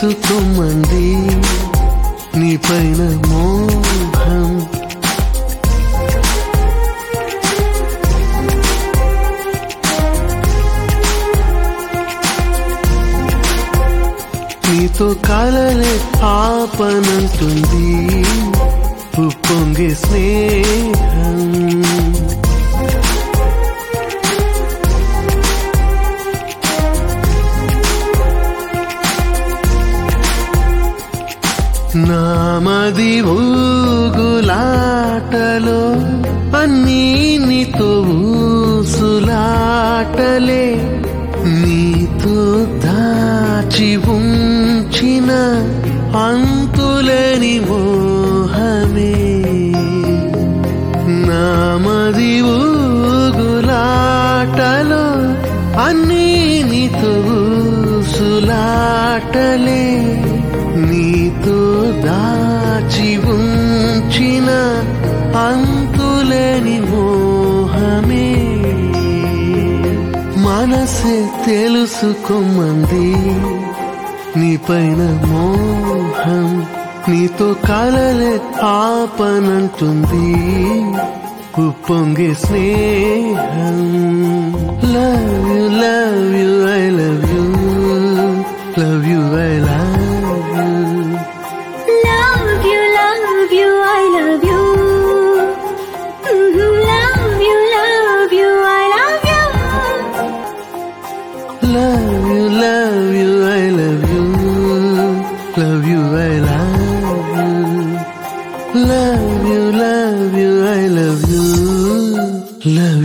తెలుసుకోమంది నీ పైన మోహం. నీతో కలలే ఆపనంటుంది ఉప్పొంగే స్నేహం. నామది ఊగులాటలో అన్నీ నీతో ఊసులాటలే, నీతో దాచి ఉంచిన అంతులేని మోహమే. నామది ఊగులాటలో అన్నీ నీతో ఊసులాటలే, నీతో దాచి ఉంచిన అంతులేని మోహమే. మనసే తెలుసుకోమంది నీ పైన మోహం. నీతో కలలే ఆపనంటుంది ఉప్పొంగే స్నేహం. Love you love you I love you, love you I love you. Love you, I love you. Love you, I love you. Love you, I love you. Love you, I love you. Love you, I love you. Love